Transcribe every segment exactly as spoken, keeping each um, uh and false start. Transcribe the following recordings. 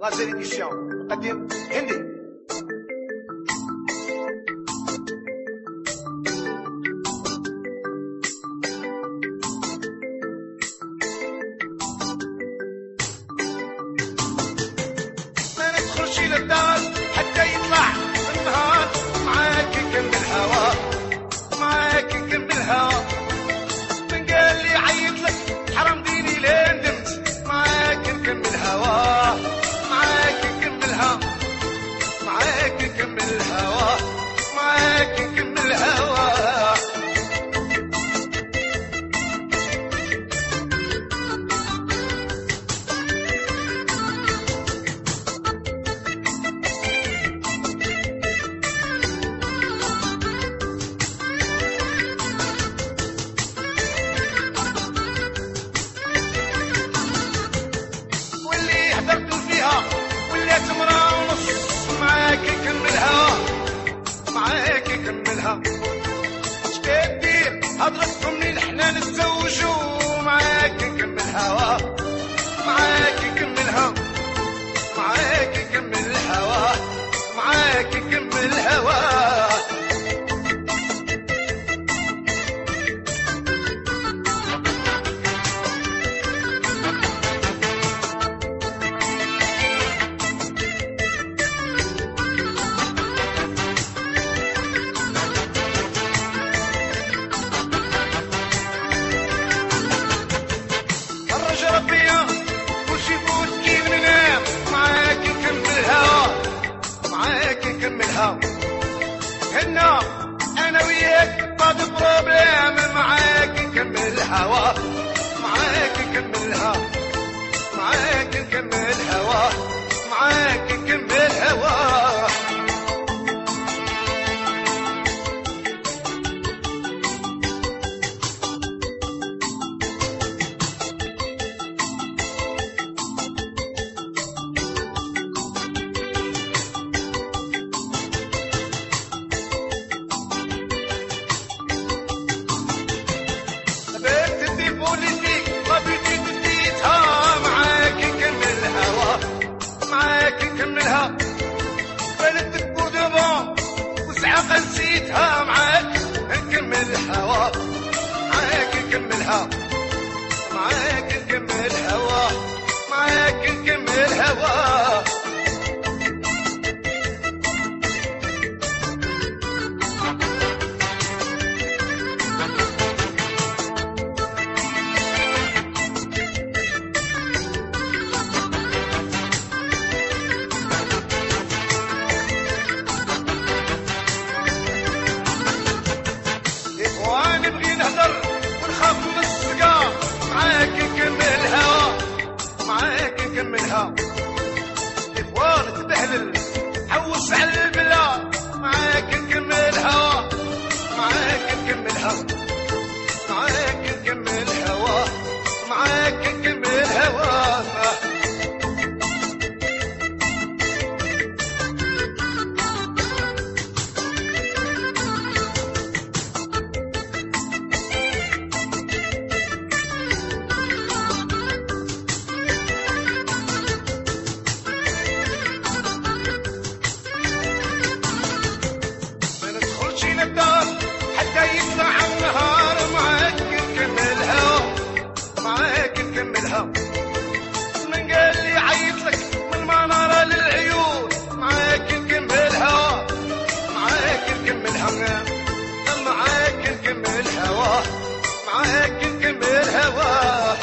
لازال إديسيون مقدم هندي. ما ندخلش للدار حتى يطلع النهار، معاك يكمل الهوا، معاك يكمل الهوا. من قال لي عيط لك حرام ديني لا ندمت، معاك نكمل الهوا، معاك نكمل الهوا، معاك نكمل الهوا، معاك نكمل الهوا. تمرة ونص معاك نكملها، معاك نكملها. شكدير هضرتكم منين حنا نتزوجو، معاك نكملها، معاك نكملها، معاك نكمل الهوا، معاك نكمل الهوا. ربيا وش يفوت كيف ننام، معاك نكملها، معاك نكملها. هنا انا وياك بعد بروبلام، معاك نكملها، معاك نكملها، معاك نكملها، معاك نكملها. نكملها بلدك بودبا وسعاق نسيتها، معاك نكملها، معاك نكملها، معاك نكملها، معاك نكملها. ونخاف من الصقا، معاك نكملها، معاك نكملها. إخوان تبهلل حوس على البلا، معاك نكملها، معاك نكملها، معاك نكملها، معاك نكملها. حتى يطلع النهار، معاك نكملها، معاك نكملها. من قال لي عيط لك من منارة للعيون، معاك نكملها، معاك نكملها، معاك نكملها، معاك نكملها.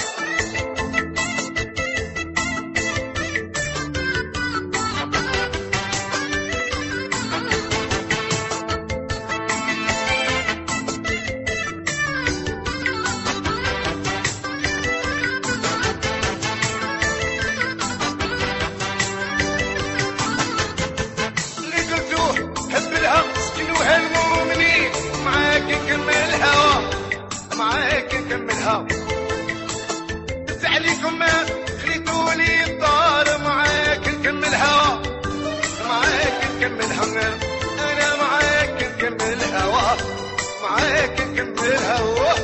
المؤمنين معاك نكملها، معاك نكملها. دز عليكم ما خليتولي الدار، معاك نكملها، معاك نكملها. انا معاك نكملها، معاك نكملها.